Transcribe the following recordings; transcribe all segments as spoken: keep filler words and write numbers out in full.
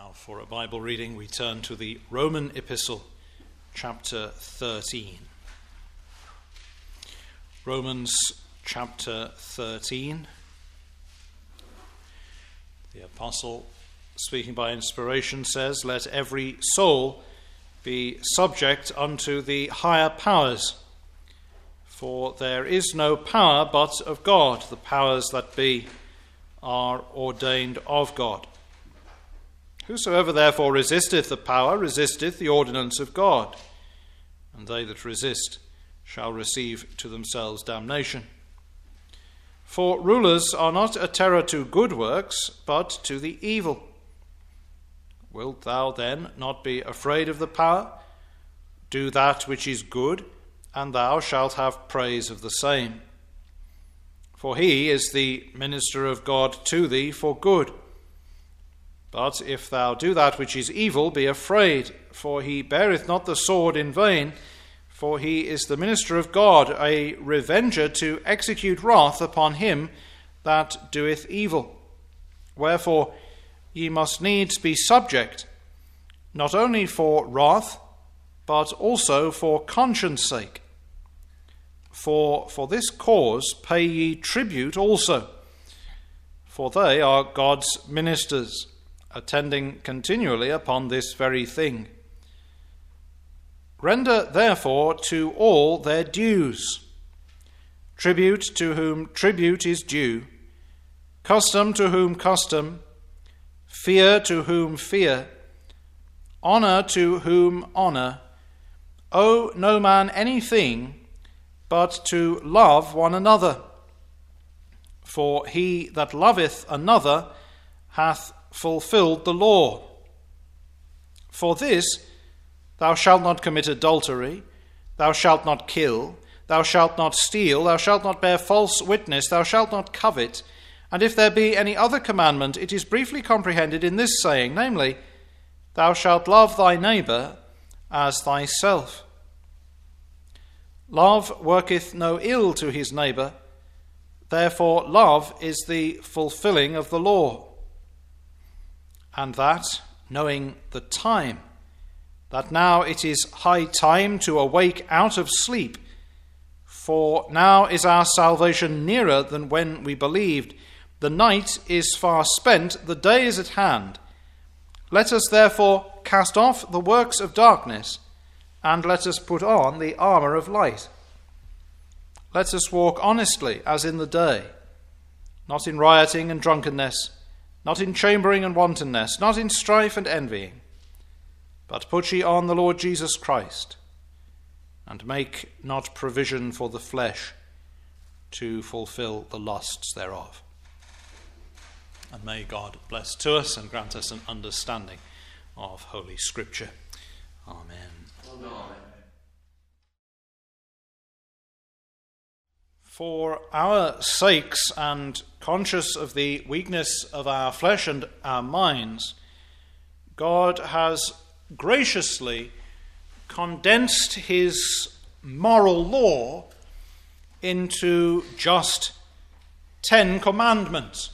Now for a Bible reading we turn to the Roman Epistle, chapter thirteen. Romans chapter thirteen. The apostle, speaking by inspiration, says, "Let every soul be subject unto the higher powers. For there is no power but of God. The powers that be are ordained of God. Whosoever therefore resisteth the power, resisteth the ordinance of God. And they that resist shall receive to themselves damnation. For rulers are not a terror to good works, but to the evil. Wilt thou then not be afraid of the power? Do that which is good, and thou shalt have praise of the same. For he is the minister of God to thee for good. But if thou do that which is evil, be afraid, for he beareth not the sword in vain, for he is the minister of God, a revenger to execute wrath upon him that doeth evil. Wherefore ye must needs be subject, not only for wrath, but also for conscience sake. For for this cause pay ye tribute also, for they are God's ministers, attending continually upon this very thing. Render therefore to all their dues. Tribute to whom tribute is due, custom to whom custom, fear to whom fear, honour to whom honour. Owe no man anything but to love one another. For he that loveth another hath fulfilled the law. For this, thou shalt not commit adultery, thou shalt not kill, thou shalt not steal, thou shalt not bear false witness, thou shalt not covet. And if there be any other commandment, it is briefly comprehended in this saying, namely, thou shalt love thy neighbour as thyself. Love worketh no ill to his neighbour, therefore love is the fulfilling of the law. And that, knowing the time, that now it is high time to awake out of sleep, for now is our salvation nearer than when we believed. The night is far spent, the day is at hand. Let us therefore cast off the works of darkness, and let us put on the armour of light. Let us walk honestly as in the day, not in rioting and drunkenness, not in chambering and wantonness, not in strife and envying, but put ye on the Lord Jesus Christ, and make not provision for the flesh to fulfill the lusts thereof." And may God bless to us and grant us an understanding of Holy Scripture. Amen. Amen. For our sakes, and conscious of the weakness of our flesh and our minds, God has graciously condensed his moral law into just ten commandments.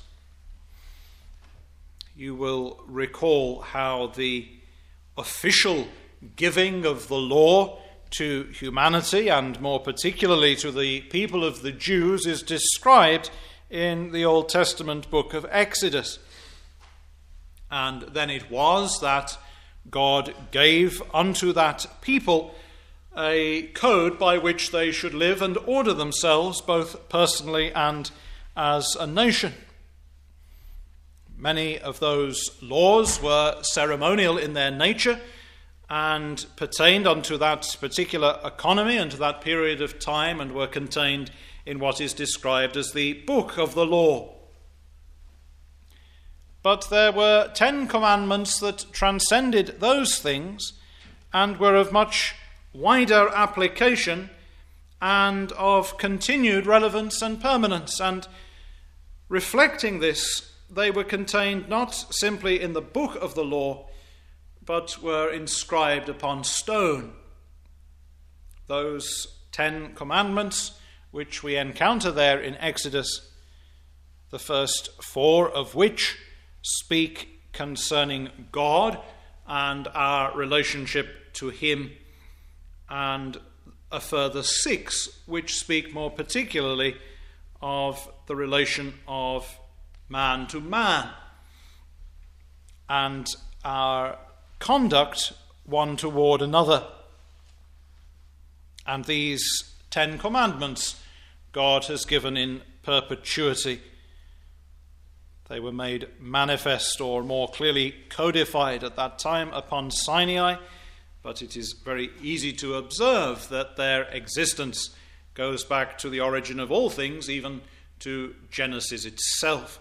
You will recall how the official giving of the law to humanity, and more particularly to the people of the Jews, is described in the Old Testament book of Exodus. And then it was that God gave unto that people a code by which they should live and order themselves, both personally and as a nation. Many of those laws were ceremonial in their nature and pertained unto that particular economy and to that period of time, and were contained in what is described as the book of the law. But there were ten commandments that transcended those things and were of much wider application and of continued relevance and permanence. And reflecting this, they were contained not simply in the book of the law, but were inscribed upon stone. Those Ten Commandments, which we encounter there in Exodus, the first four of which speak concerning God and our relationship to him, and a further six which speak more particularly of the relation of man to man and our conduct one toward another. And these Ten Commandments God has given in perpetuity. They were made manifest or more clearly codified at that time upon Sinai, but it is very easy to observe that their existence goes back to the origin of all things, even to Genesis itself.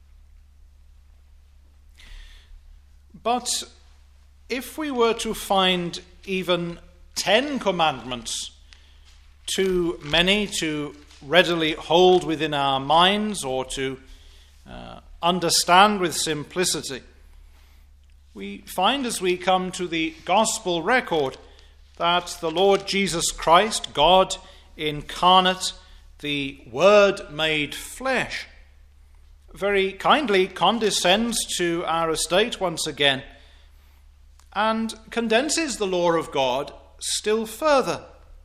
But if we were to find even ten commandments too many to readily hold within our minds or to uh, understand with simplicity, we find as we come to the gospel record that the Lord Jesus Christ, God incarnate, the Word made flesh, very kindly condescends to our estate once again and condenses the law of God still further.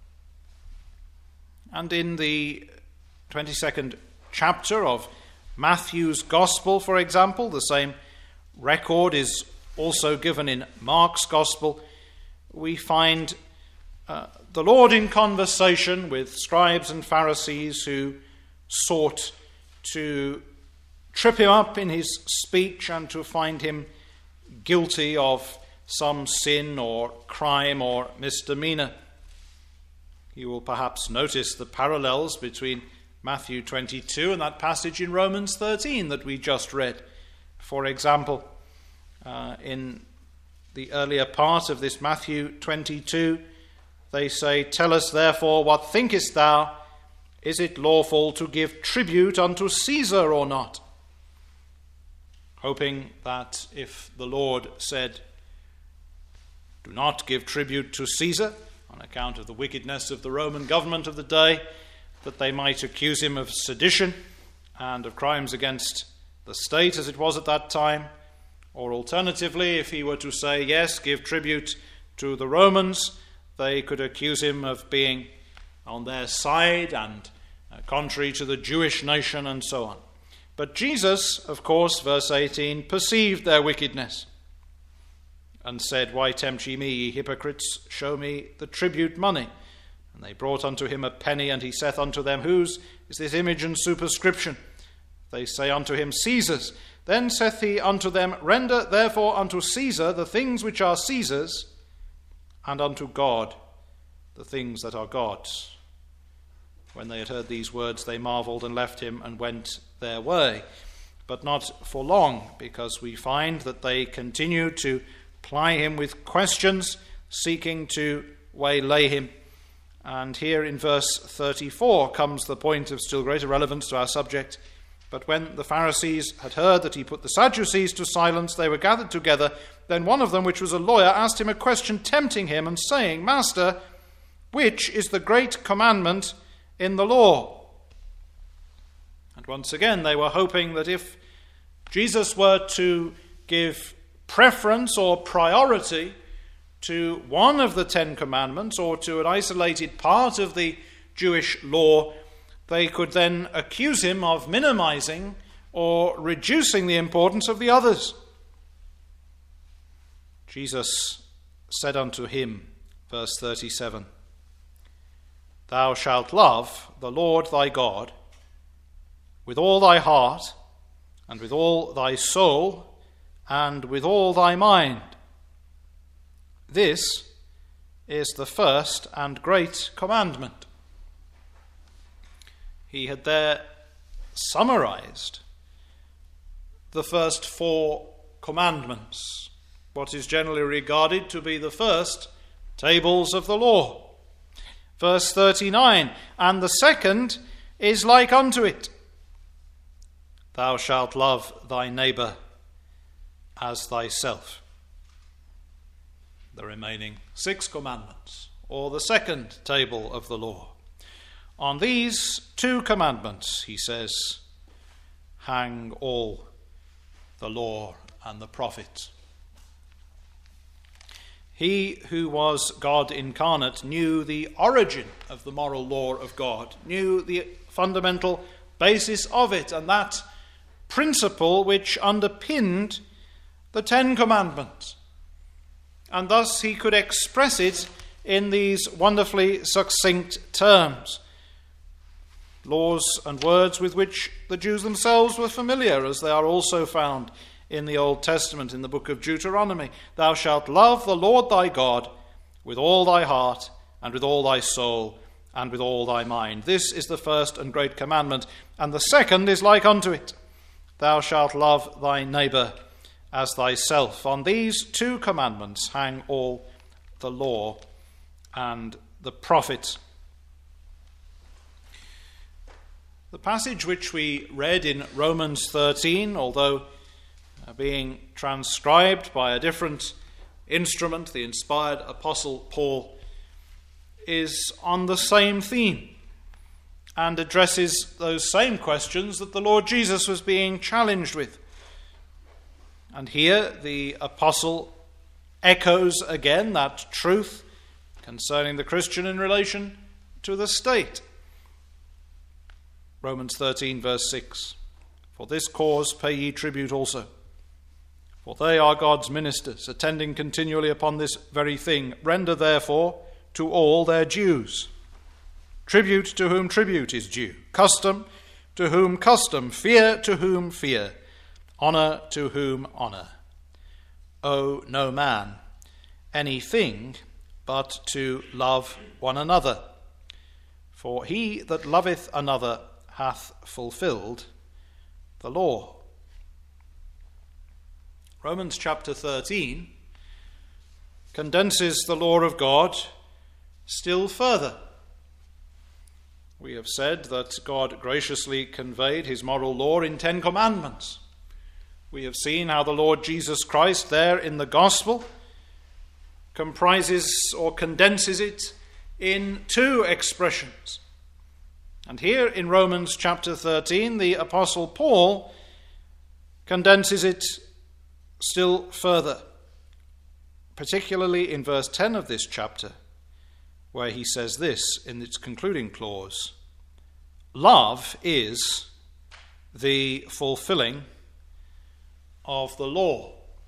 And in the twenty-second chapter of Matthew's Gospel, for example, the same record is also given in Mark's Gospel, we find uh, the Lord in conversation with scribes and Pharisees who sought to trip him up in his speech and to find him guilty of some sin or crime or misdemeanor. You will perhaps notice the parallels between Matthew twenty-two and that passage in Romans thirteen that we just read. For example, uh, in the earlier part of this Matthew twenty-two, they say, "Tell us therefore, what thinkest thou? Is it lawful to give tribute unto Caesar or not?" Hoping that if the Lord said, "Do not give tribute to Caesar," on account of the wickedness of the Roman government of the day, that they might accuse him of sedition and of crimes against the state as it was at that time. Or alternatively, if he were to say, yes, give tribute to the Romans, they could accuse him of being on their side and uh, contrary to the Jewish nation and so on. But Jesus, of course, verse eighteen, perceived their wickedness and said, "Why tempt ye me, ye hypocrites? Show me the tribute money." And they brought unto him a penny, and he saith unto them, "Whose is this image and superscription?" They say unto him, "Caesar's." Then saith he unto them, "Render therefore unto Caesar the things which are Caesar's, and unto God the things that are God's." When they had heard these words, they marveled and left him and went their way. But not for long, because we find that they continued to ply him with questions, seeking to waylay him. And here in verse thirty-four comes the point of still greater relevance to our subject. "But when the Pharisees had heard that he put the Sadducees to silence, they were gathered together. Then one of them, which was a lawyer, asked him a question, tempting him, and saying, Master, which is the great commandment in the law?" And once again, they were hoping that if Jesus were to give preference or priority to one of the Ten Commandments or to an isolated part of the Jewish law, they could then accuse him of minimizing or reducing the importance of the others. Jesus said unto him, verse thirty-seven, "Thou shalt love the Lord thy God with all thy heart and with all thy soul and with all thy mind. This is the first and great commandment." He had there summarized the first four commandments, what is generally regarded to be the first tables of the law. Verse thirty-nine, "And the second is like unto it. Thou shalt love thy neighbor as thyself." The remaining six commandments, or the second table of the law. On these two commandments, he says, hang all the law and the prophets. He who was God incarnate knew the origin of the moral law of God, knew the fundamental basis of it, and that principle which underpinned the Ten Commandments. And thus he could express it in these wonderfully succinct terms, laws and words with which the Jews themselves were familiar, as they are also found in the Old Testament, in the book of Deuteronomy. Thou shalt love the Lord thy God with all thy heart, and with all thy soul, and with all thy mind. This is the first and great commandment, and the second is like unto it. Thou shalt love thy neighbour as thyself. On these two commandments hang all the law and the prophets. The passage which we read in Romans thirteen, although being transcribed by a different instrument, the inspired Apostle Paul, is on the same theme and addresses those same questions that the Lord Jesus was being challenged with. And here the Apostle echoes again that truth concerning the Christian in relation to the state. Romans thirteen, verse six. For this cause pay ye tribute also, for they are God's ministers, attending continually upon this very thing. Render therefore to all their dues. Tribute to whom tribute is due. Custom to whom custom. Fear to whom fear. Honour to whom honour. Owe no man anything but to love one another. For he that loveth another hath fulfilled the law. Romans chapter thirteen condenses the law of God still further. We have said that God graciously conveyed his moral law in Ten Commandments. We have seen how the Lord Jesus Christ there in the gospel comprises or condenses it in two expressions. And here in Romans chapter thirteen, the Apostle Paul condenses it still further, particularly in verse ten of this chapter, where he says this in its concluding clause: love is the fulfilling of the law.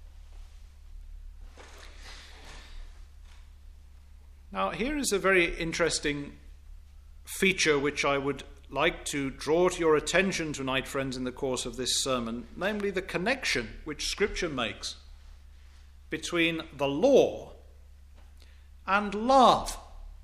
Now, here is a very interesting feature which I would like to draw to your attention tonight, friends, in the course of this sermon, namely the connection which Scripture makes between the law and love.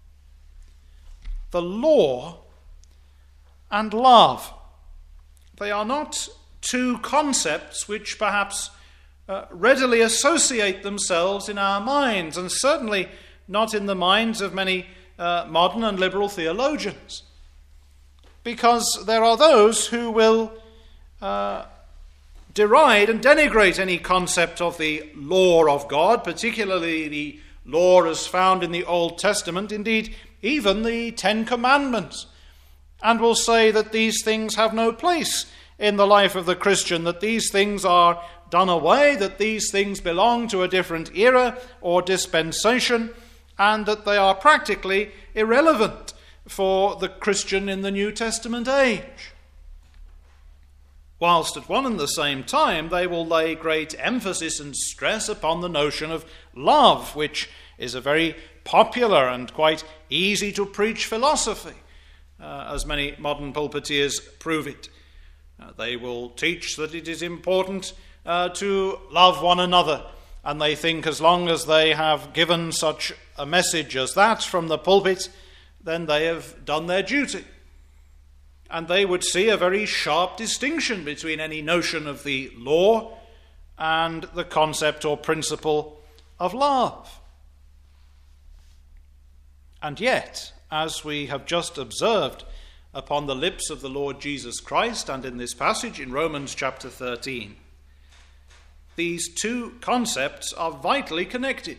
The law and love. They are not two concepts which perhaps uh, readily associate themselves in our minds, and certainly not in the minds of many uh, modern and liberal theologians. Because there are those who will uh, deride and denigrate any concept of the law of God, particularly the law as found in the Old Testament, indeed even the Ten Commandments, and will say that these things have no place in the life of the Christian, that these things are done away, that these things belong to a different era or dispensation, and that they are practically irrelevant for the Christian in the New Testament age. Whilst at one and the same time they will lay great emphasis and stress upon the notion of love, which is a very popular and quite easy to preach philosophy, uh, as many modern pulpiteers prove it. Uh, they will teach that it is important uh, to love one another, and they think as long as they have given such a message as that from the pulpit, then they have done their duty. And they would see a very sharp distinction between any notion of the law and the concept or principle of love. And yet, as we have just observed upon the lips of the Lord Jesus Christ and in this passage in Romans chapter thirteen, these two concepts are vitally connected.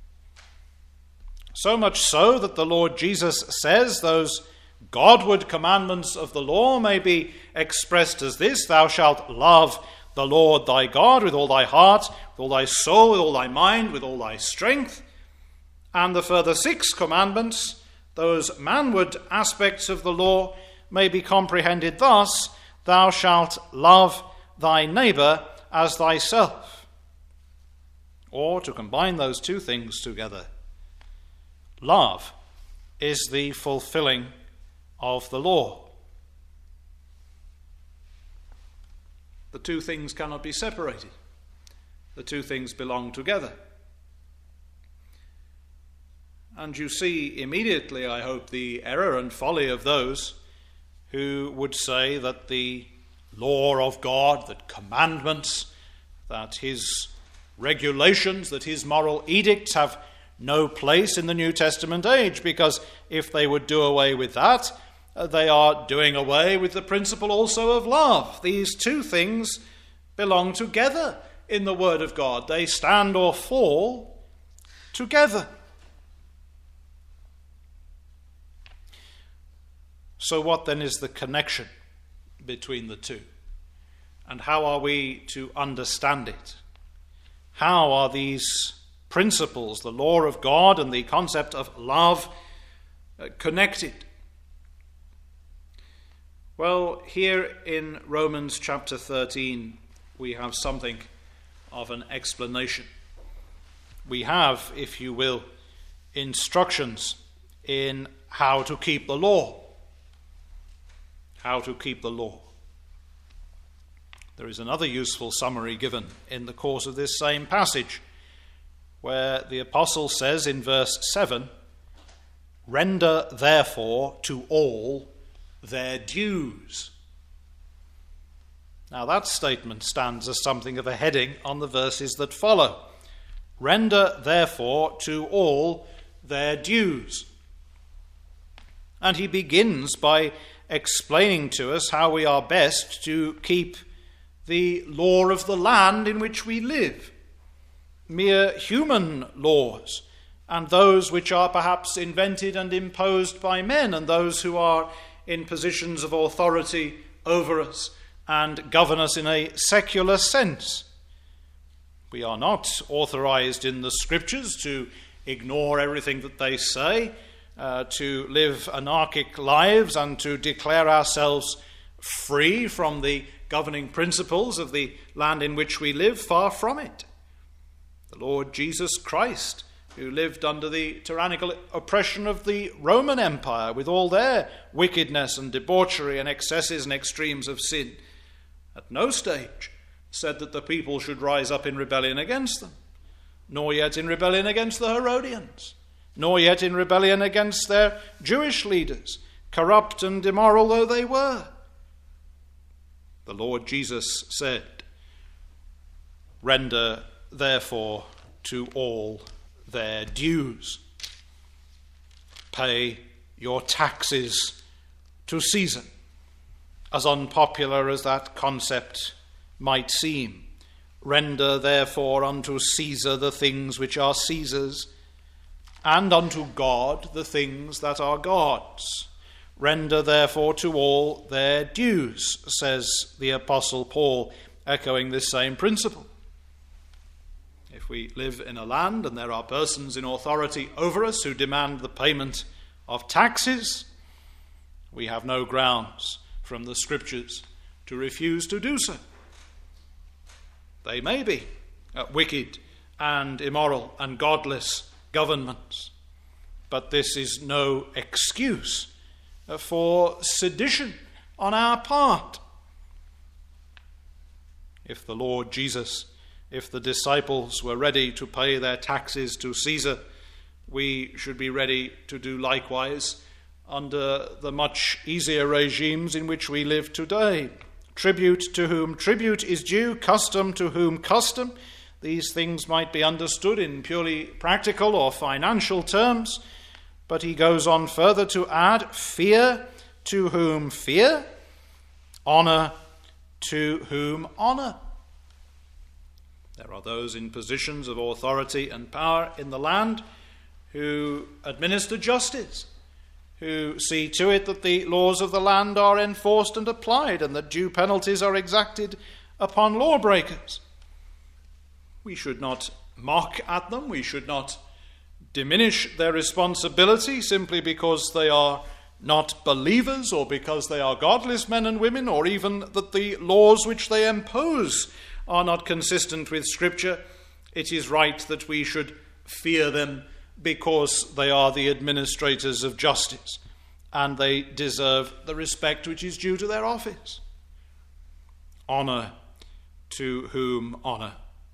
So much so that the Lord Jesus says those Godward commandments of the law may be expressed as this: thou shalt love the Lord thy God with all thy heart, with all thy soul, with all thy mind, with all thy strength. And the further six commandments, those manward aspects of the law, may be comprehended thus: thou shalt love thy neighbour as thyself. Or, to combine those two things together, love is the fulfilling of the law. The two things cannot be separated. The two things belong together. And you see immediately, I hope, the error and folly of those who would say that the law of God, that commandments, that his regulations, that his moral edicts have no place in the New Testament age, because if they would do away with that, uh, they are doing away with the principle also of love. These two things belong together in the Word of God. They stand or fall together. So what then is the connection between the two? And how are we to understand it? How are these principles, the law of God and the concept of love, uh, connected? Well, here in Romans chapter thirteen, we have something of an explanation. We have, if you will, instructions in how to keep the law. How to keep the law. There is another useful summary given in the course of this same passage, where the apostle says in verse seven, "Render therefore to all their dues." Now that statement stands as something of a heading on the verses that follow. Render therefore to all their dues. And he begins by explaining to us how we are best to keep the law of the land in which we live. Mere human laws, and those which are perhaps invented and imposed by men, and those who are in positions of authority over us and govern us in a secular sense. We are not authorized in the Scriptures to ignore everything that they say, uh, to live anarchic lives and to declare ourselves free from the governing principles of the land in which we live. Far from it. The Lord Jesus Christ, who lived under the tyrannical oppression of the Roman Empire with all their wickedness and debauchery and excesses and extremes of sin, at no stage said that the people should rise up in rebellion against them, nor yet in rebellion against the Herodians, nor yet in rebellion against their Jewish leaders, corrupt and immoral though they were. The Lord Jesus said, "Render therefore to all their dues. Pay your taxes to Caesar." As unpopular as that concept might seem, render therefore unto Caesar the things which are Caesar's, and unto God the things that are God's. Render therefore to all their dues, says the Apostle Paul, echoing this same principle. If we live in a land and there are persons in authority over us who demand the payment of taxes, we have no grounds from the Scriptures to refuse to do so. They may be uh, wicked and immoral and godless governments, but this is no excuse uh, for sedition on our part. If the Lord Jesus, if the disciples were ready to pay their taxes to Caesar, we should be ready to do likewise under the much easier regimes in which we live today. Tribute to whom tribute is due, custom to whom custom. These things might be understood in purely practical or financial terms, but he goes on further to add, fear to whom fear, honor to whom honor. There are those in positions of authority and power in the land who administer justice, who see to it that the laws of the land are enforced and applied, and that due penalties are exacted upon lawbreakers. We should not mock at them. We should not diminish their responsibility simply because they are not believers or because they are godless men and women, or even that the laws which they impose are not consistent with Scripture. It is right that we should fear them because they are the administrators of justice and they deserve the respect which is due to their office. Honour to whom honour.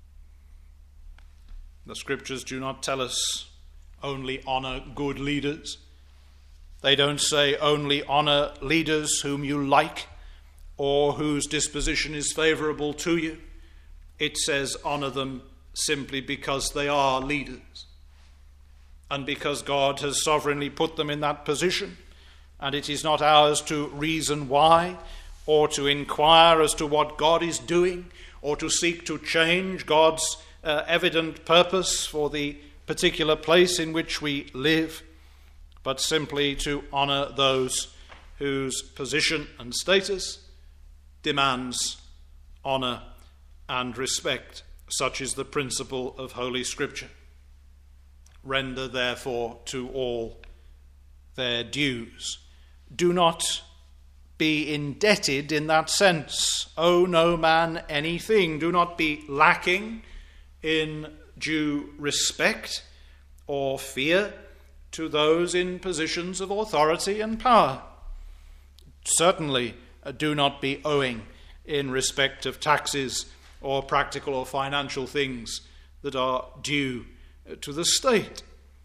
The Scriptures do not tell us only honour good leaders. They don't say only honour leaders whom you like or whose disposition is favourable to you. It says honour them simply because they are leaders and because God has sovereignly put them in that position, and it is not ours to reason why or to inquire as to what God is doing or to seek to change God's uh, evident purpose for the particular place in which we live, but simply to honour those whose position and status demands honour and respect. Such is the principle of Holy Scripture. Render therefore to all their dues. Do not be indebted in that sense. Owe no man anything. Do not be lacking in due respect or fear to those in positions of authority and power. Certainly uh, do not be owing in respect of taxes or practical or financial things that are due to the state.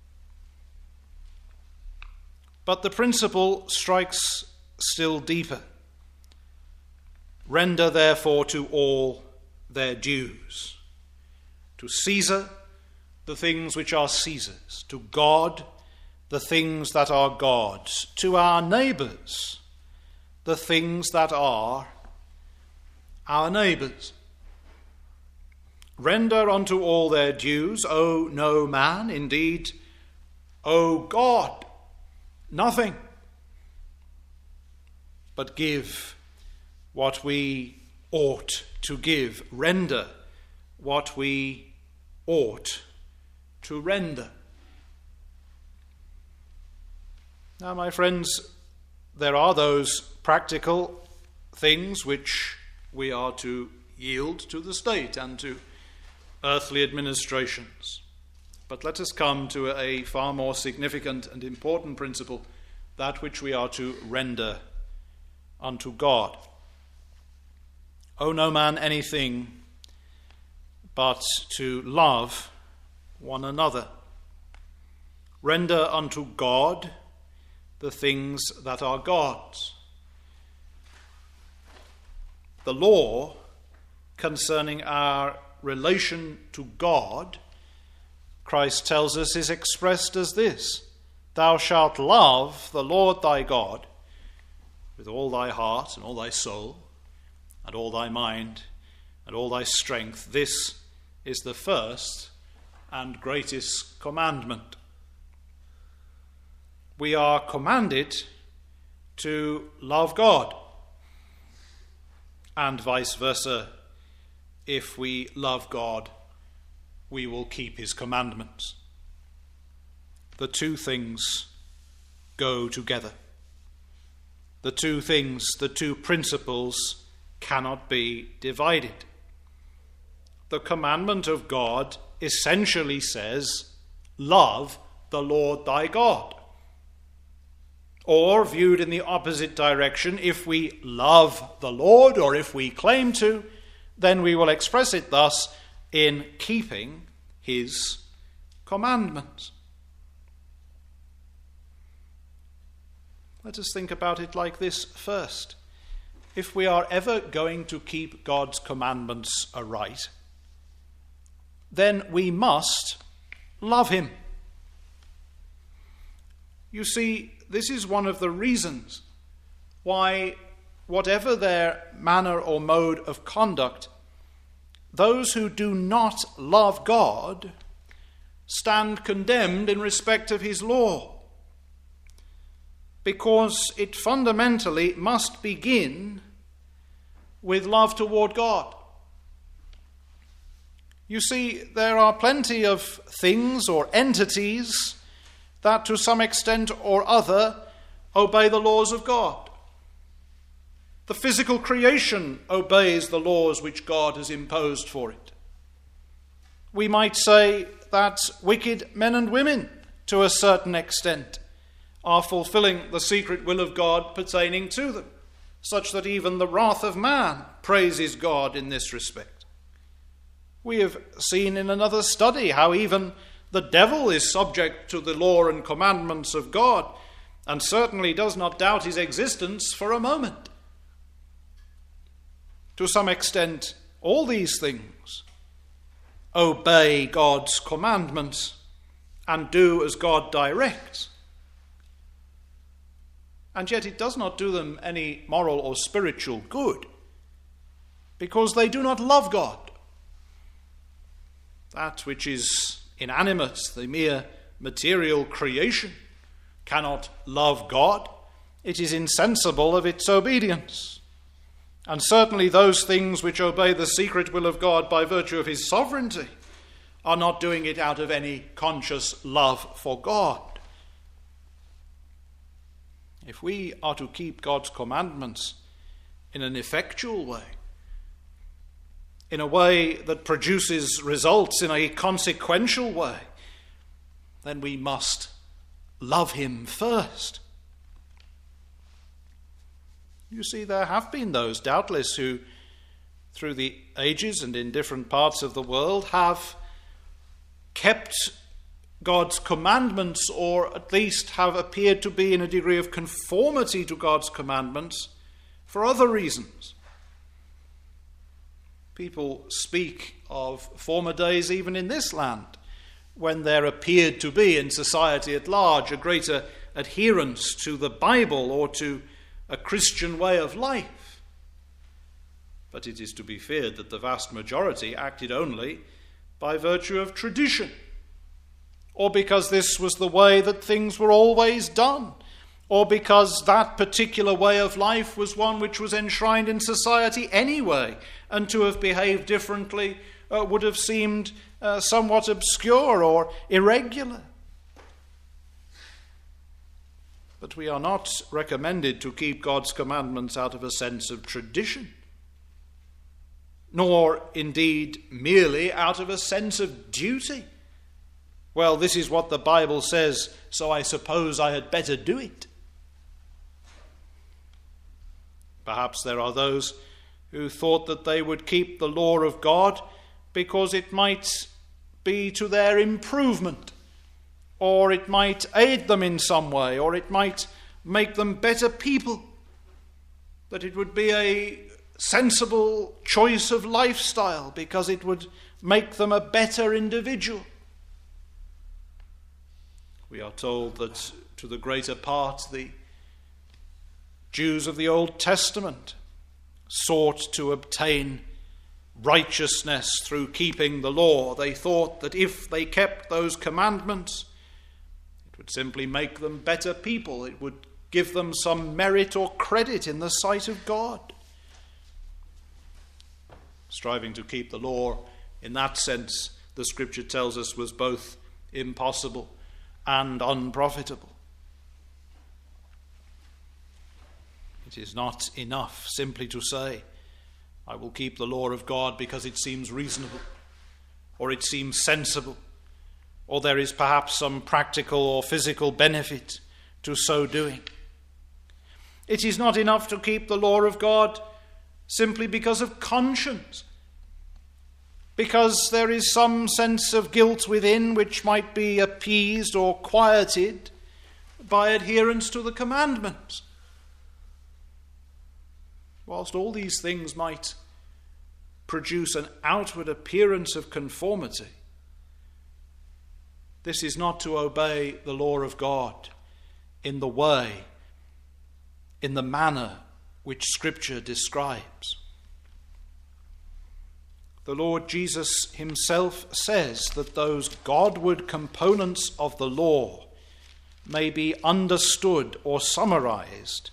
But the principle strikes still deeper. Render therefore to all their dues. To Caesar, the things which are Caesar's. To God, the things that are God's. To our neighbours, the things that are our neighbours. Render unto all their dues, owe no man, indeed, owe God nothing, but give what we ought to give, render what we ought to render. Now, my friends, there are those practical things which we are to yield to the state and to earthly administrations. But let us come to a far more significant and important principle, that which we are to render unto God. Owe no man anything but to love one another. Render unto God the things that are God's. The law concerning our relation to God, Christ tells us, is expressed as this: Thou shalt love the Lord thy God with all thy heart and all thy soul and all thy mind and all thy strength. This is the first and greatest commandment. We are commanded to love God, and vice versa. If we love God, we will keep his commandments. The two things go together. The two things, the two principles cannot be divided. The commandment of God essentially says, love the Lord thy God. Or, viewed in the opposite direction, if we love the Lord, or if we claim to, then we will express it thus: in keeping his commandments. Let us think about it like this first. If we are ever going to keep God's commandments aright, then we must love him. You see, this is one of the reasons why, whatever their manner or mode of conduct, those who do not love God stand condemned in respect of his law, because it fundamentally must begin with love toward God. You see, there are plenty of things or entities that to some extent or other obey the laws of God. The physical creation obeys the laws which God has imposed for it. We might say that wicked men and women, to a certain extent, are fulfilling the secret will of God pertaining to them, such that even the wrath of man praises God in this respect. We have seen in another study how even the devil is subject to the law and commandments of God, and certainly does not doubt his existence for a moment. To some extent, all these things obey God's commandments and do as God directs. And yet it does not do them any moral or spiritual good, because they do not love God. That which is inanimate, the mere material creation, cannot love God. It is insensible of its obedience. And certainly those things which obey the secret will of God by virtue of his sovereignty are not doing it out of any conscious love for God. If we are to keep God's commandments in an effectual way, in a way that produces results in a consequential way, then we must love him first. You see, there have been those, doubtless, who, through the ages and in different parts of the world, have kept God's commandments, or at least have appeared to be in a degree of conformity to God's commandments for other reasons. People speak of former days even in this land, when there appeared to be in society at large a greater adherence to the Bible or to a Christian way of life. But it is to be feared that the vast majority acted only by virtue of tradition, or because this was the way that things were always done, or because that particular way of life was one which was enshrined in society anyway, and to have behaved differently uh, would have seemed uh, somewhat obscure or irregular. But we are not recommended to keep God's commandments out of a sense of tradition, nor indeed merely out of a sense of duty. Well, this is what the Bible says, so I suppose I had better do it. Perhaps there are those who thought that they would keep the law of God because it might be to their improvement, or it might aid them in some way, or it might make them better people, that it would be a sensible choice of lifestyle because it would make them a better individual. We are told that to the greater part the Jews of the Old Testament sought to obtain righteousness through keeping the law. They thought that if they kept those commandments, it would simply make them better people. It would give them some merit or credit in the sight of God. Striving to keep the law in that sense, the Scripture tells us, was both impossible and unprofitable. It is not enough simply to say, I will keep the law of God because it seems reasonable, or it seems sensible, or there is perhaps some practical or physical benefit to so doing. It is not enough to keep the law of God simply because of conscience, because there is some sense of guilt within which might be appeased or quieted by adherence to the commandments. Whilst all these things might produce an outward appearance of conformity, this is not to obey the law of God in the way, in the manner which Scripture describes. The Lord Jesus himself says that those Godward components of the law may be understood or summarized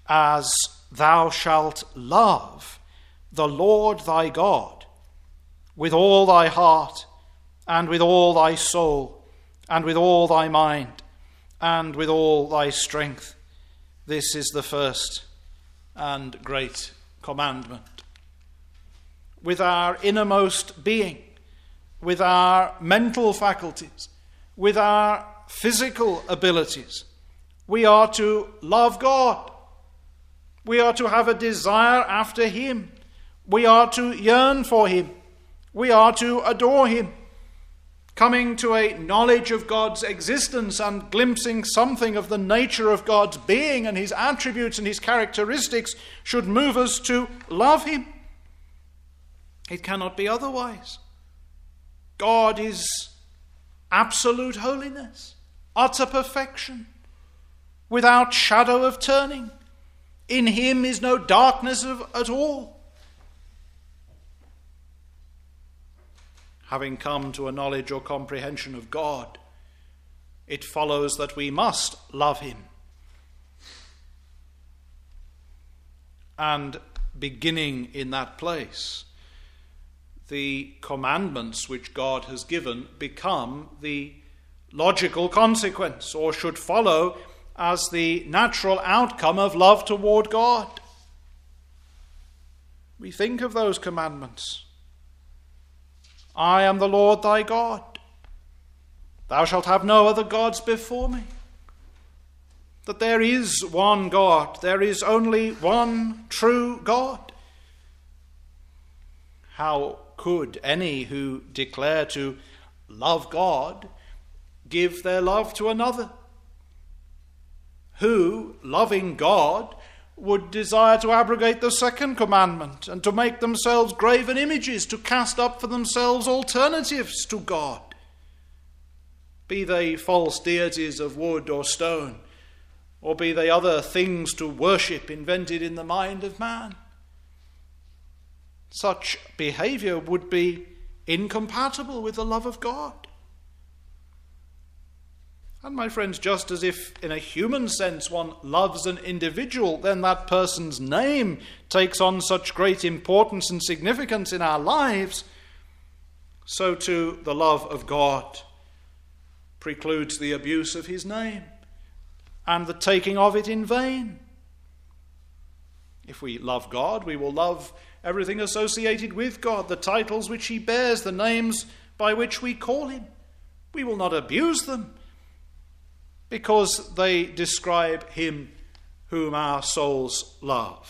as, thou shalt love the Lord thy God with all thy heart, and with all thy soul, and with all thy mind, and with all thy strength. This is the first and great commandment. With our innermost being, with our mental faculties, with our physical abilities, we are to love God. We are to have a desire after him. We are to yearn for him. We are to adore him. Coming to a knowledge of God's existence and glimpsing something of the nature of God's being and his attributes and his characteristics should move us to love him. It cannot be otherwise. God is absolute holiness, utter perfection, without shadow of turning. In him is no darkness of, at all. Having come to a knowledge or comprehension of God, it follows that we must love him. And beginning in that place, the commandments which God has given become the logical consequence, or should follow as the natural outcome of love toward God. We think of those commandments. I am the Lord thy God. Thou shalt have no other gods before me. That there is one God, there is only one true God. How could any who declare to love God give their love to another? Who, loving God, would desire to abrogate the second commandment and to make themselves graven images, to cast up for themselves alternatives to God, be they false deities of wood or stone, or be they other things to worship invented in the mind of man? Such behavior would be incompatible with the love of God. And my friends, just as if in a human sense one loves an individual, then that person's name takes on such great importance and significance in our lives, so too the love of God precludes the abuse of his name and the taking of it in vain. If we love God, we will love everything associated with God, the titles which he bears, the names by which we call him. We will not abuse them, because they describe him whom our souls love.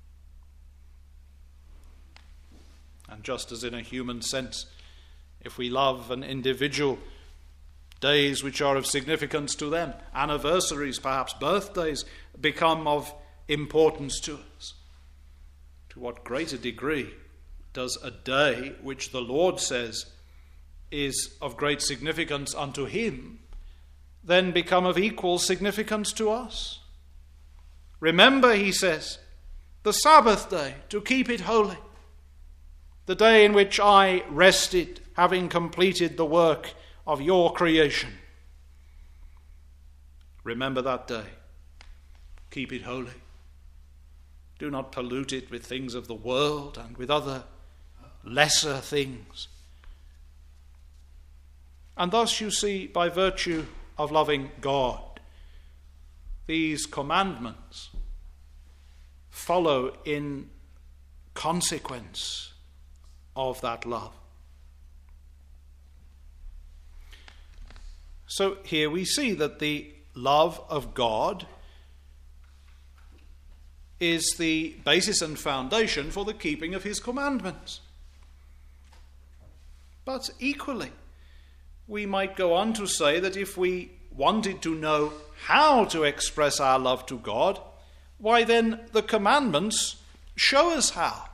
And just as in a human sense, if we love an individual, days which are of significance to them, anniversaries, perhaps birthdays, become of importance to us, to what greater degree does a day which the Lord says is of great significance unto him then become of equal significance to us? Remember, he says, the Sabbath day, to keep it holy, the day in which I rested, having completed the work of your creation. Remember that day. Keep it holy. Do not pollute it with things of the world and with other lesser things. And thus you see, by virtue of loving God, these commandments follow in consequence of that love. So here we see that the love of God is the basis and foundation for the keeping of his commandments. But equally, we might go on to say that if we wanted to know how to express our love to God, why then the commandments show us how.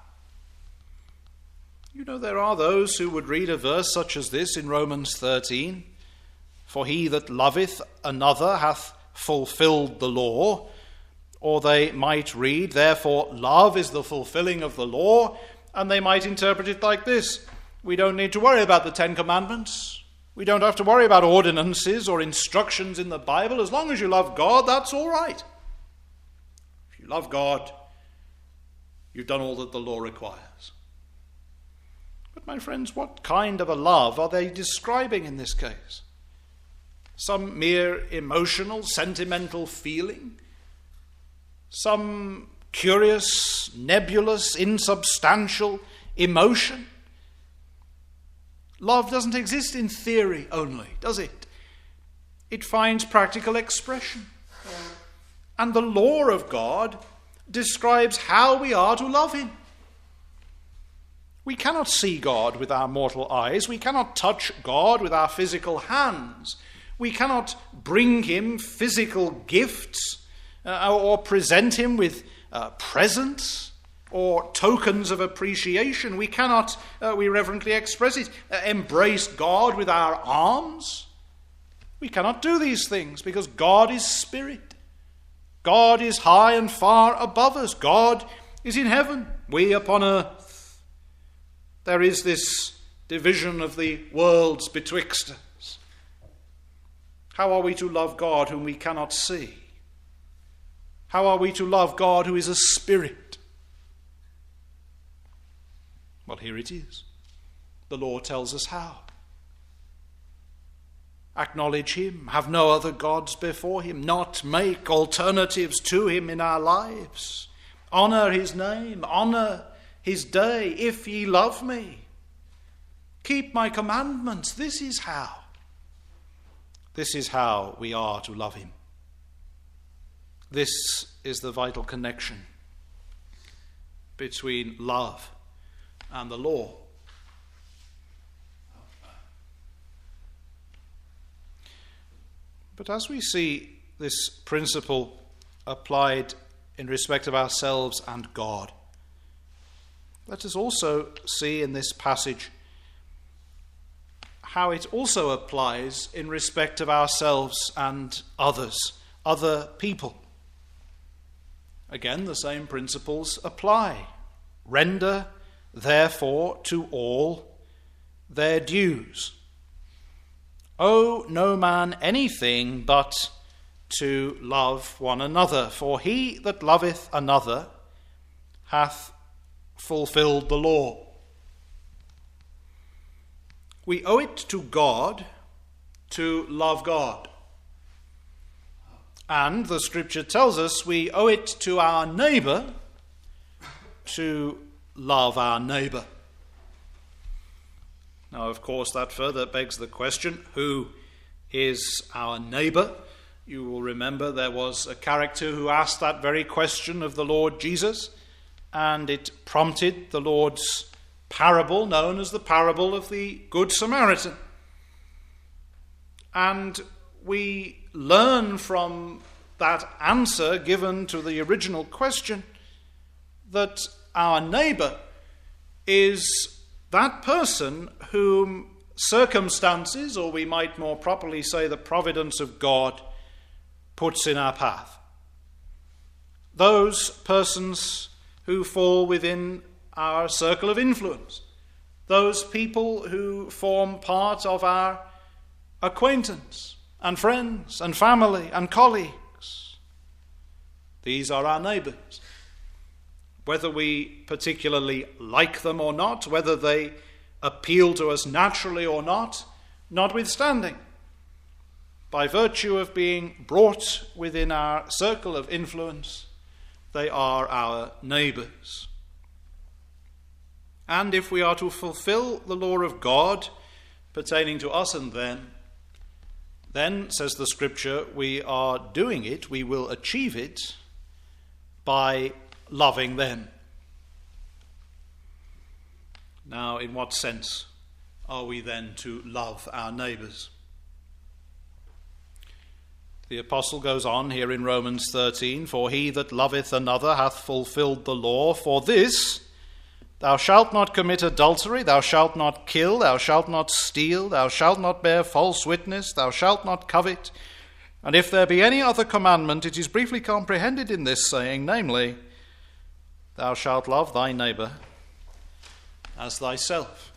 You know, there are those who would read a verse such as this in Romans thirteen, for he that loveth another hath fulfilled the law. Or they might read, therefore love is the fulfilling of the law, and they might interpret it like this: we don't need to worry about the Ten Commandments. We don't have to worry about ordinances or instructions in the Bible. As long as you love God, that's all right. If you love God, you've done all that the law requires. But My friends, what kind of a love are they describing in this case? Some mere emotional, sentimental feeling? Some curious, nebulous, insubstantial emotion? Love doesn't exist in theory only, does it? It finds practical expression. And the law of God describes how we are to love him. We cannot see God with our mortal eyes. We cannot touch God with our physical hands. We cannot bring him physical gifts uh, or present him with uh, presents or tokens of appreciation. We cannot, uh, we reverently express it, uh, embrace God with our arms. We cannot do these things because God is spirit. God is high and far above us. God is in heaven, we upon earth. There is this division of the worlds betwixt us. How are we to love God whom we cannot see? How are we to love God who is a spirit? Well, here it is. The law tells us how. Acknowledge him, have no other gods before him, not make alternatives to him in our lives. Honor his name, honor his day, if ye love me. Keep my commandments. This is how. This is how we are to love him. This is the vital connection between love and the law. But as we see this principle applied in respect of ourselves and God, let us also see in this passage how it also applies in respect of ourselves and others, other people. Again, the same principles apply. Render, therefore, to all their dues. Owe no man anything but to love one another, for he that loveth another hath fulfilled the law. We owe it to God to love God. And the scripture tells us we owe it to our neighbour to love our neighbour. Now, of course, that further begs the question, who is our neighbour? You will remember there was a character who asked that very question of the Lord Jesus, and it prompted the Lord's parable known as the parable of the Good Samaritan. And we learn from that answer given to the original question that our neighbour is that person whom circumstances, or we might more properly say the providence of God, puts in our path. Those persons who fall within our circle of influence. Those people who form part of our acquaintance and friends and family and colleagues. These are our neighbours. Whether we particularly like them or not, whether they appeal to us naturally or not, notwithstanding, by virtue of being brought within our circle of influence, they are our neighbours. And if we are to fulfill the law of God pertaining to us and them, then, says the scripture, we are doing it, we will achieve it by loving them. Now, in what sense are we then to love our neighbours? The apostle goes on here in Romans thirteen, for he that loveth another hath fulfilled the law. For this, thou shalt not commit adultery, thou shalt not kill, thou shalt not steal, thou shalt not bear false witness, thou shalt not covet. And if there be any other commandment, it is briefly comprehended in this saying, namely, thou shalt love thy neighbour as thyself.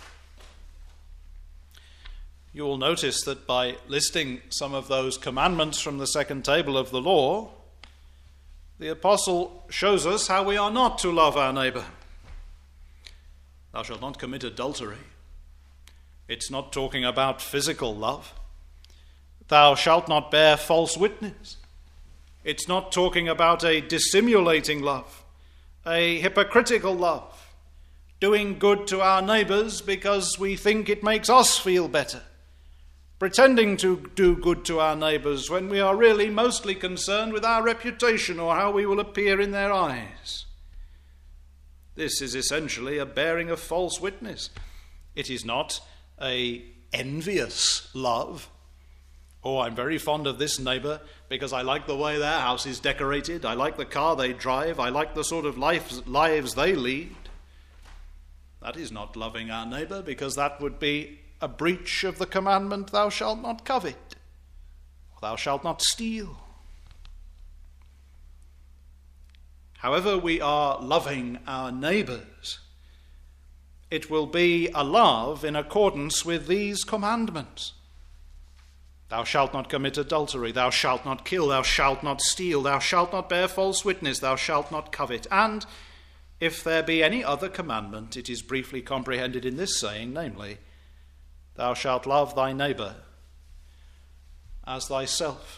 You will notice that by listing some of those commandments from the second table of the law, the apostle shows us how we are not to love our neighbour. Thou shalt not commit adultery. It's not talking about physical love. Thou shalt not bear false witness. It's not talking about a dissimulating love, a hypocritical love, doing good to our neighbours because we think it makes us feel better, pretending to do good to our neighbours when we are really mostly concerned with our reputation or how we will appear in their eyes. This is essentially a bearing of false witness. It is not a envious love. Oh, I'm very fond of this neighbour because I like the way their house is decorated. I like the car they drive. I like the sort of life, lives they lead. That is not loving our neighbour, because that would be a breach of the commandment, thou shalt not covet, or thou shalt not steal. However we are loving our neighbours, it will be a love in accordance with these commandments. Thou shalt not commit adultery, thou shalt not kill, thou shalt not steal, thou shalt not bear false witness, thou shalt not covet. And if there be any other commandment, it is briefly comprehended in this saying, namely, thou shalt love thy neighbour as thyself.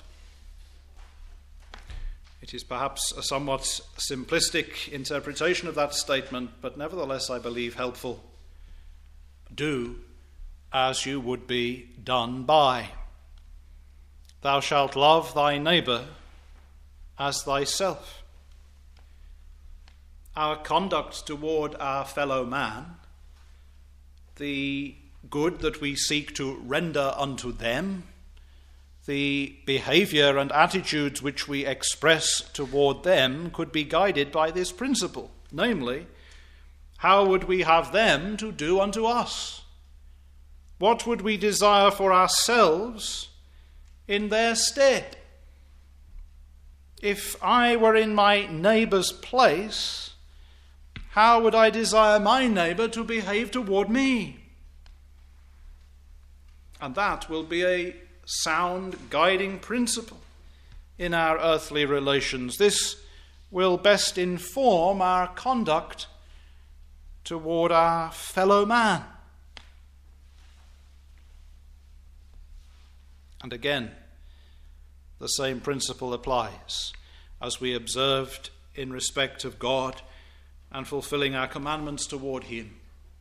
It is perhaps a somewhat simplistic interpretation of that statement, but nevertheless I believe helpful. Do as you would be done by. Thou shalt love thy neighbour as thyself. Our conduct toward our fellow man, the good that we seek to render unto them, the behavior and attitudes which we express toward them could be guided by this principle, namely, how would we have them to do unto us? What would we desire for ourselves in their stead? If I were in my neighbour's place, how would I desire my neighbour to behave toward me? And that will be a sound guiding principle in our earthly relations. This will best inform our conduct toward our fellow man. And again, the same principle applies as we observed in respect of God and fulfilling our commandments toward him.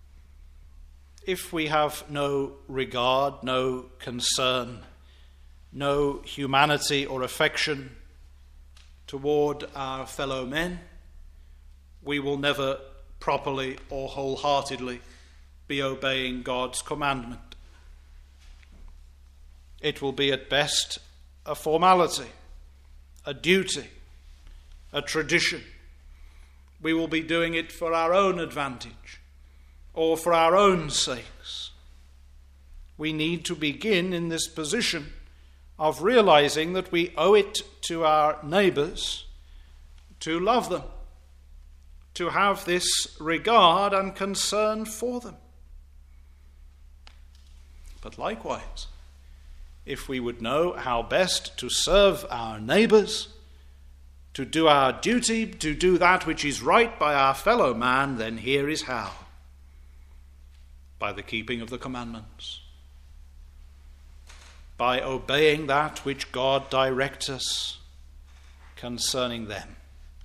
If we have no regard, no concern, no humanity or affection toward our fellow men, we will never properly or wholeheartedly be obeying God's commandment. It will be at best a formality, a duty, a tradition. We will be doing it for our own advantage or for our own sakes. We need to begin in this position of realizing that we owe it to our neighbours to love them, to have this regard and concern for them. But likewise, if we would know how best to serve our neighbours, to do our duty, to do that which is right by our fellow man, then here is how. By the keeping of the commandments. By obeying that which God directs us concerning them.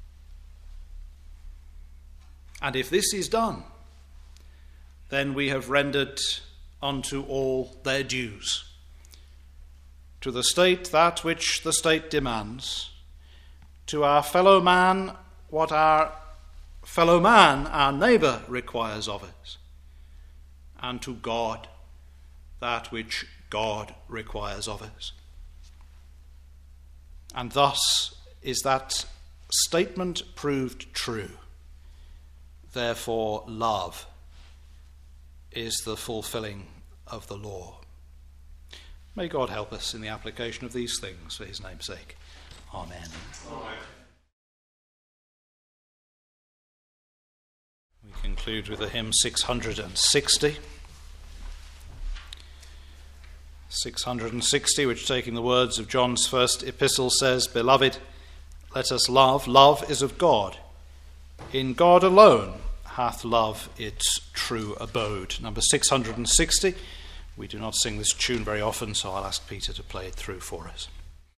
And if this is done, then we have rendered unto all their dues. To the state that which the state demands, to our fellow man what our fellow man, our neighbour, requires of us, and to God that which God requires of us. And thus is that statement proved true. Therefore, love is the fulfilling of the law. May God help us in the application of these things for his name's sake. Amen. Amen. We conclude with the hymn six hundred sixty. six hundred sixty, which, taking the words of John's first epistle, says, Beloved, let us love. Love is of God. In God alone hath love its true abode. Number six hundred sixty, We do not sing this tune very often, so I'll ask Peter to play it through for us.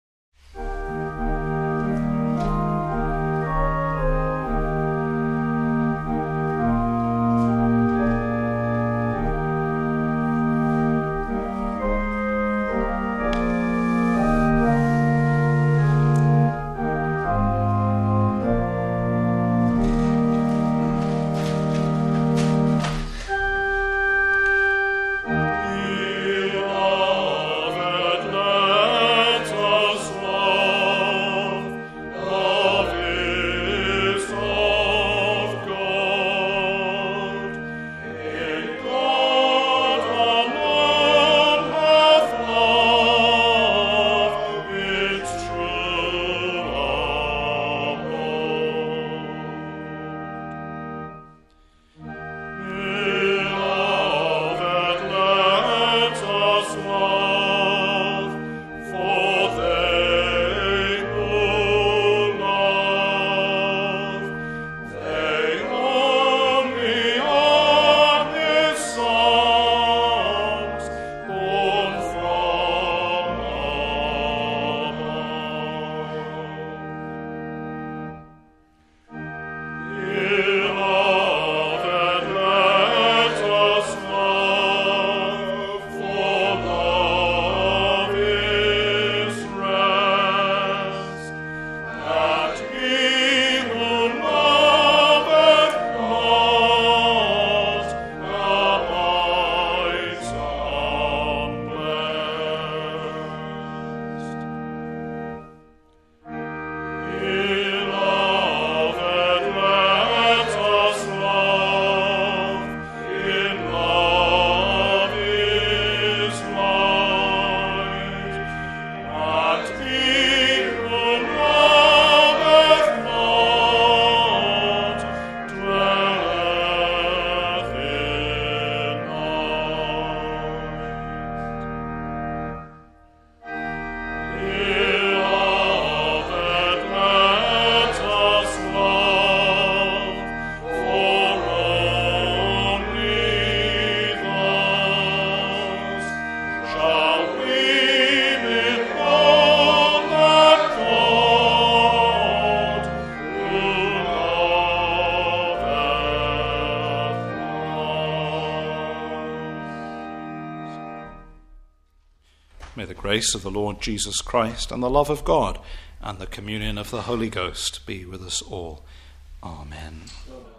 May the grace of the Lord Jesus Christ and the love of God and the communion of the Holy Ghost be with us all. Amen. Amen.